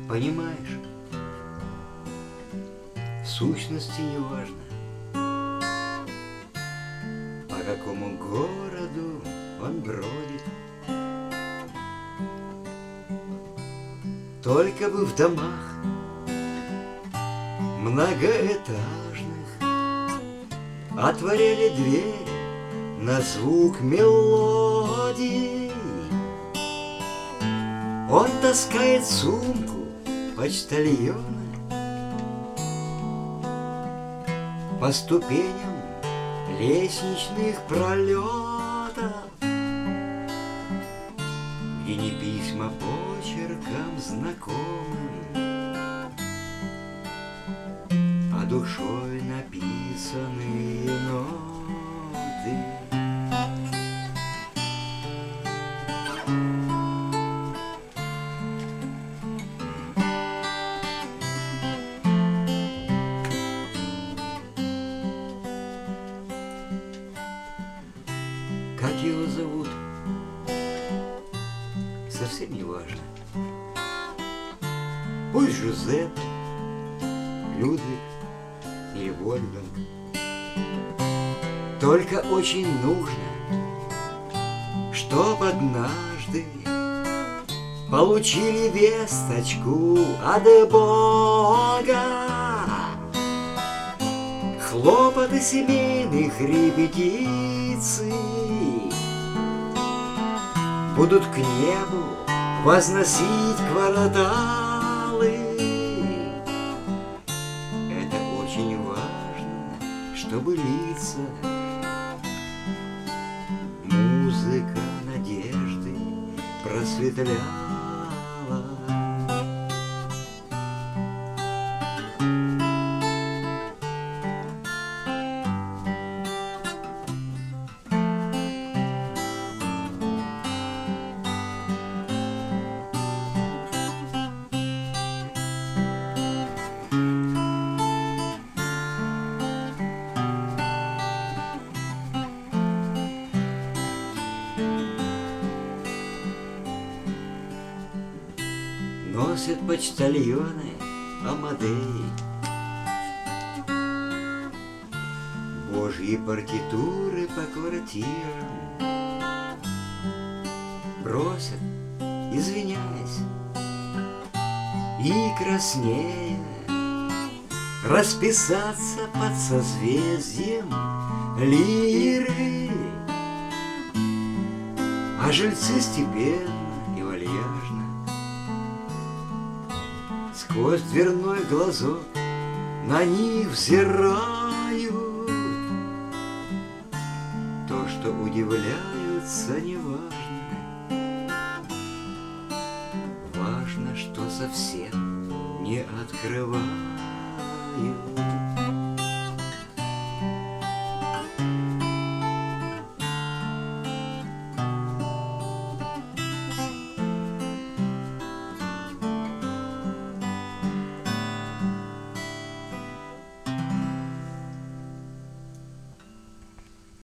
Понимаешь, в сущности не важно, по какому городу он бродит. Только бы в домах многоэтажных отворяли дверь на звук мелодий. Он таскает сумку почтальона по ступеням лестничных пролетов, где не письма почерком знакомым, а душой написанные ноты. Как его зовут, совсем не важно. Пусть Жузеппе, Людвиг или Вольфганг. Только очень нужно, чтоб однажды получили весточку от Бога. Хлопоты семейных репетиций будут к небу возносить кварталы. Это очень важно, чтобы лица музыка надежды просветляла. Носят почтальоны Амадеи Божьи партитуры по квартирам, бросят, извиняясь, и краснея расписаться под созвездием лиры, а жильцы степенно и вальяжно сквозь дверной глазок на них взирают. То, что удивляются, не важно. Важно, что совсем не открывают.